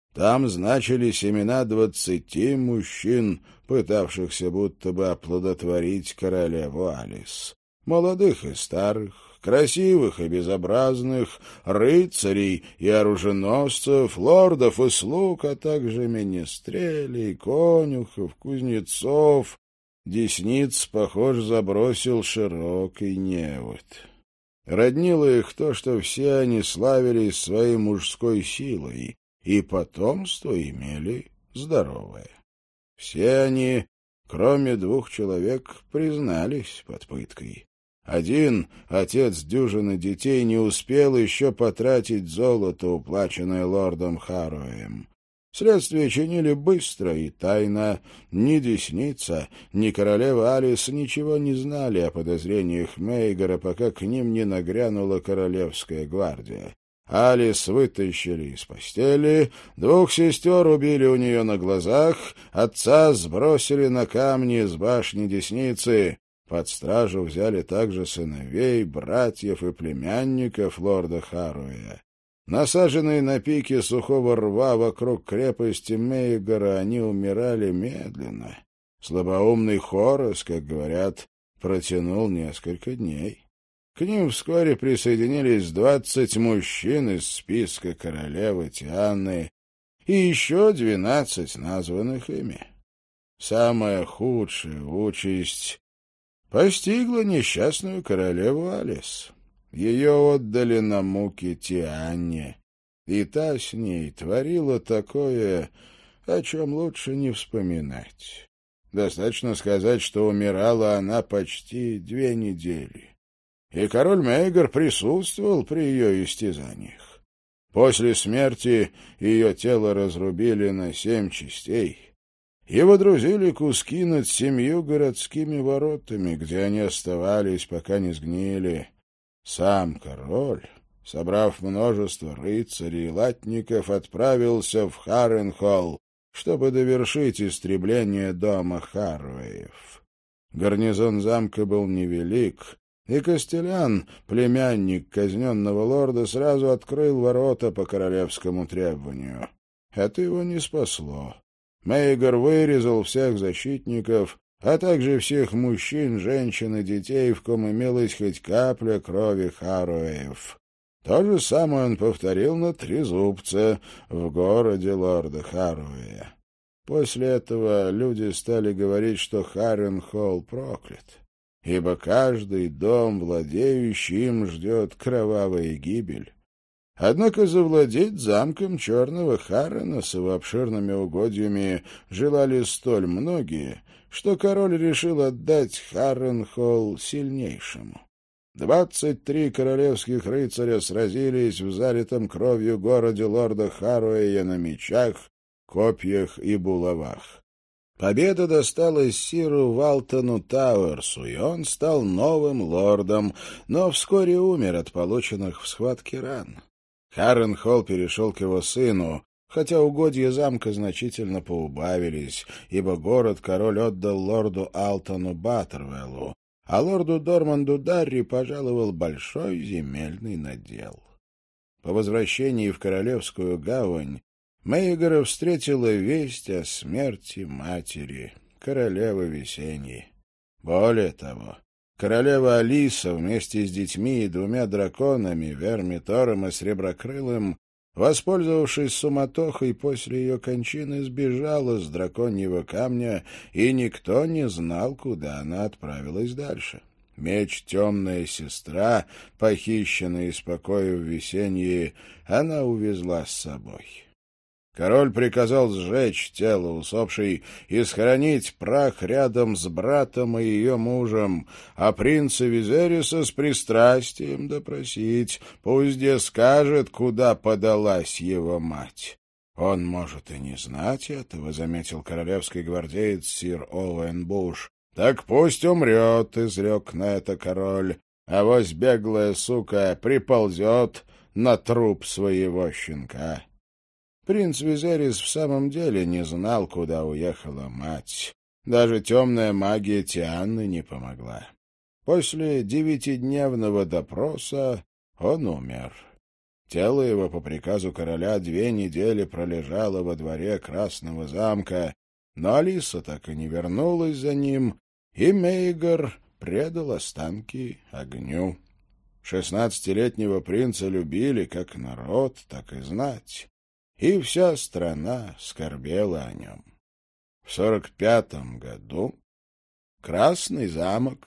Там значились имена 20 мужчин, пытавшихся будто бы оплодотворить королеву Алис. Молодых и старых, красивых и безобразных, рыцарей и оруженосцев, лордов и слуг, а также министрелей, конюхов, кузнецов. Десниц, похоже, забросил широкий невод. Роднило их то, что все они славились своей мужской силой, и потомство имели здоровое. Все они, кроме 2 человек, признались под пыткой. Один, отец дюжины детей, не успел еще потратить золото, уплаченное лордом Харроуэем. Следствие чинили быстро и тайно. Ни Десница, ни королева Алис ничего не знали о подозрениях Мейгора, пока к ним не нагрянула королевская гвардия. Алис вытащили из постели, 2 сестер убили у нее на глазах, отца сбросили на камни с башни Десницы. Под стражу взяли также сыновей, братьев и племянников лорда Харроуэя. Насаженные на пике сухого рва вокруг крепости Мейгора, они умирали медленно. Слабоумный Хорас, как говорят, протянул несколько дней. К ним вскоре присоединились 20 мужчин из списка королевы Тианы и еще 12 названных ими. Самая худшая участь постигла несчастную королеву Алис. Ее отдали на муки Тианне, и та с ней творила такое, о чем лучше не вспоминать. Достаточно сказать, что умирала она почти 2 недели. И король Мейгор присутствовал при ее истязаниях. После смерти ее тело разрубили на 7 частей и водрузили куски над 7 городскими воротами, где они оставались, пока не сгнили. Сам король, собрав множество рыцарей и латников, отправился в Харренхолл, чтобы довершить истребление дома Харроуэев. Гарнизон замка был невелик, и Костелян, племянник казненного лорда, сразу открыл ворота по королевскому требованию. Это его не спасло. Мейгор вырезал всех защитников, а также всех мужчин, женщин и детей, в ком имелась хоть капля крови Харроуэев. То же самое он повторил на Трезубце, в городе лорда Харроуэя. После этого люди стали говорить, что Харренхолл проклят, ибо каждый дом, владеющий им, ждет кровавая гибель. Однако завладеть замком Черного Харрена с его обширными угодьями желали столь многие, что король решил отдать Харренхолл сильнейшему. 23 королевских рыцаря сразились в залитом кровью городе лорда Харроуэя на мечах, копьях и булавах. Победа досталась сиру Валтону Тауэрсу, и он стал новым лордом, но вскоре умер от полученных в схватке ран. Харренхолл перешел к его сыну, хотя угодья замка значительно поубавились, ибо город король отдал лорду Алтону Баттервеллу, а лорду Дорманду Дарри пожаловал большой земельный надел. По возвращении в Королевскую гавань Мейгора встретила весть о смерти матери, королевы Весенней. Более того, королева Алиса вместе с детьми и 2 драконами, Вермитором и Среброкрылым, воспользовавшись суматохой после ее кончины, сбежала с драконьего камня, и никто не знал, куда она отправилась дальше. Меч «Темная сестра», похищенный из покоев Весеньи, она увезла с собой. Король приказал сжечь тело усопшей и схоронить прах рядом с братом и ее мужем, а принца Визериса с пристрастием допросить, пусть где скажет, куда подалась его мать. Он может и не знать этого, — заметил королевский гвардеец сир Оуэн Буш. — Так пусть умрет, — изрек на это король, — авось беглая сука приползет на труп своего щенка. Принц Визерис в самом деле не знал, куда уехала мать. Даже темная магия Тианны не помогла. После 9-дневного допроса он умер. Тело его по приказу короля 2 недели пролежало во дворе Красного замка, но Алиса так и не вернулась за ним, и Мейгар предал останки огню. 16-летнего принца любили как народ, так и знать, и вся страна скорбела о нем. В 45 году Красный замок,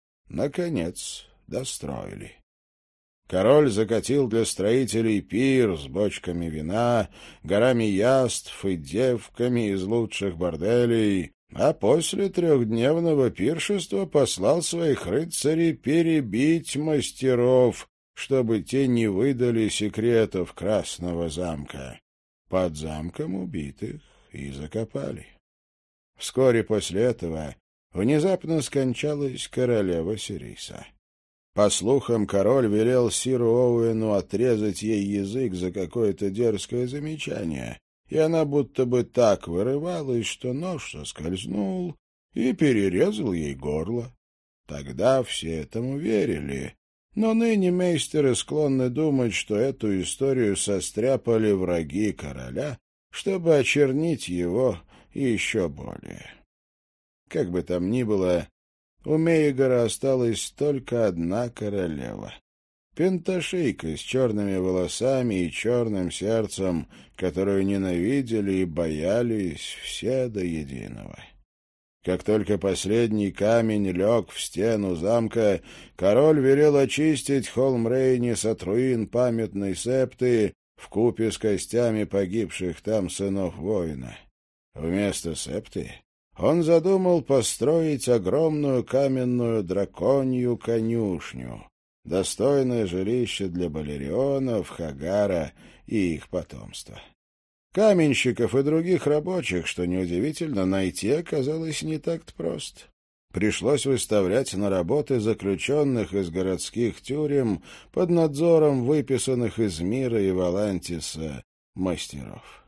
наконец, достроили. Король закатил для строителей пир с бочками вина, горами яств и девками из лучших борделей, а после 3-дневного пиршества послал своих рыцарей перебить мастеров, чтобы те не выдали секретов Красного замка. Под замком убитых и закопали. Вскоре после этого внезапно скончалась королева Сириса. По слухам, король велел сиру Оуэну отрезать ей язык за какое-то дерзкое замечание, и она будто бы так вырывалась, что нож соскользнул и перерезал ей горло. Тогда все этому верили, но ныне мейстеры склонны думать, что эту историю состряпали враги короля, чтобы очернить его еще более. Как бы там ни было, у Мейгара осталась только одна королева. Пенташейка с черными волосами и черным сердцем, которую ненавидели и боялись все до единого. Как только последний камень лег в стену замка, король велел очистить холм Рейнис от руин памятной септы вкупе с костями погибших там сынов воина. Вместо септы он задумал построить огромную каменную драконью конюшню, достойное жилище для балерионов, Хагара и их потомства. Каменщиков и других рабочих, что неудивительно, найти оказалось не так-то просто. Пришлось выставлять на работы заключенных из городских тюрем под надзором выписанных из Мира и Валантиса мастеров.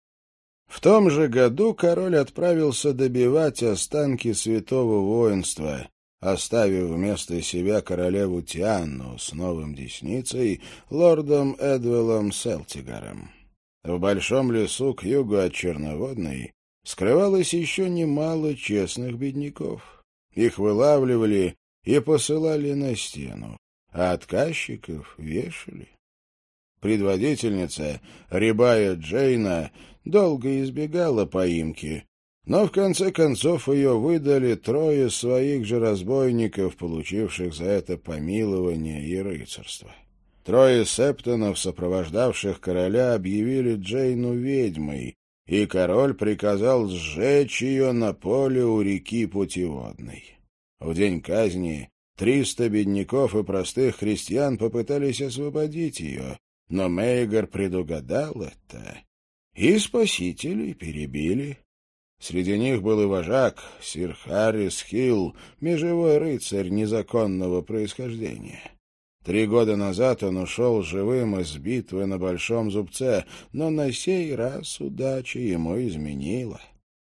В том же году король отправился добивать останки святого воинства, оставив вместо себя королеву Тианну с новым десницей, лордом Эдвеллом Селтигаром. В большом лесу к югу от Черноводной скрывалось еще немало честных бедняков. Их вылавливали и посылали на стену, а отказчиков вешали. Предводительница, рябая Джейна, долго избегала поимки, но в конце концов ее выдали 3 своих же разбойников, получивших за это помилование и рыцарство. 3 септонов, сопровождавших короля, объявили Джейну ведьмой, и король приказал сжечь ее на поле у реки Путеводной. В день казни 300 бедняков и простых крестьян попытались освободить ее, но Мейгар предугадал это, и спасителей перебили. Среди них был и вожак, сир Харрис Хилл, межевой рыцарь незаконного происхождения. 3 года назад он ушел живым из битвы на Большом Зубце, но на сей раз удача ему изменила.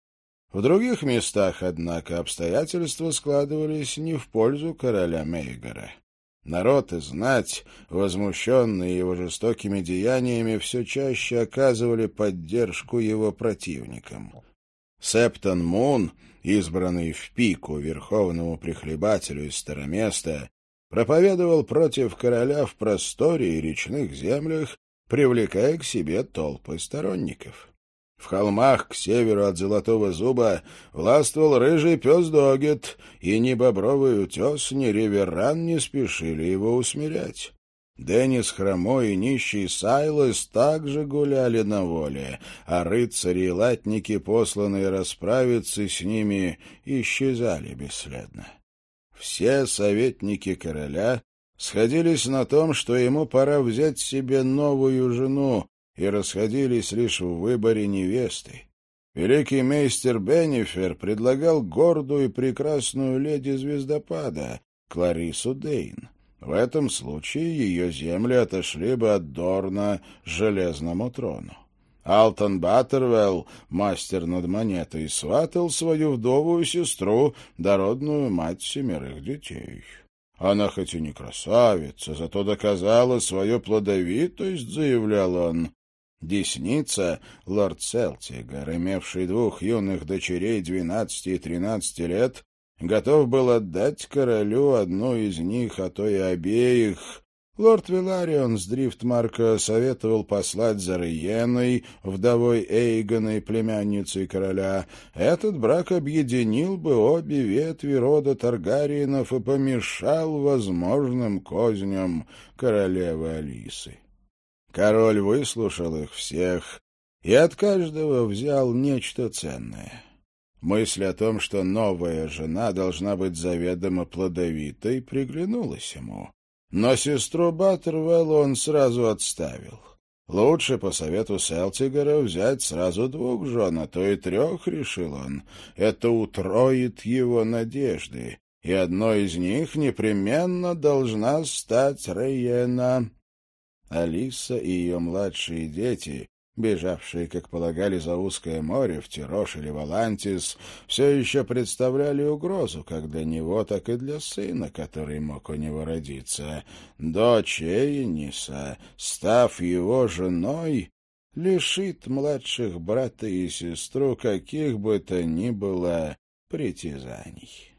В других местах, однако, обстоятельства складывались не в пользу короля Мейгара. Народ и знать, возмущенные его жестокими деяниями, все чаще оказывали поддержку его противникам. Септон Мун, избранный в пику верховному прихлебателю из Староместа, проповедовал против короля в просторе и речных землях, привлекая к себе толпы сторонников. В холмах к северу от Золотого Зуба властвовал рыжий пес Догет, и ни Бобровый утес, ни Риверран не спешили его усмирять. Деннис Хромой и нищий Сайлос также гуляли на воле, а рыцари и латники, посланные расправиться с ними, исчезали бесследно. Все советники короля сходились на том, что ему пора взять себе новую жену, и расходились лишь в выборе невесты. Великий мейстер Беннифер предлагал гордую и прекрасную леди Звездопада, Кларису Дейн. В этом случае ее земли отошли бы от Дорна железному трону. Алтон Баттервелл, мастер над монетой, сватал свою вдовую сестру, дородную мать 7 детей. Она хоть и не красавица, зато доказала свою плодовитость, заявлял он. Десница, лорд Селтигер, имевший двух юных дочерей 12 и 13 лет, готов был отдать королю одну из них, а то и обеих. Лорд Виларион с Дрифтмарка советовал послать за Риеной, вдовой Эйгона и племянницей короля. Этот брак объединил бы обе ветви рода Таргариенов и помешал возможным козням королевы Алисы. Король выслушал их всех и от каждого взял нечто ценное. Мысль о том, что новая жена должна быть заведомо плодовитой, приглянулась ему. Но сестру Баттервелл он сразу отставил. Лучше, по совету Селтигера, взять сразу 2 жен, а то и 3, решил он. Это утроит его надежды, и одной из них непременно должна стать Риена. Алиса и ее младшие дети, бежавшие, как полагали, за узкое море в Тирош или Валантис, все еще представляли угрозу как для него, так и для сына, который мог у него родиться. Дочь Эйниса, став его женой, лишит младших брата и сестру каких бы то ни было притязаний.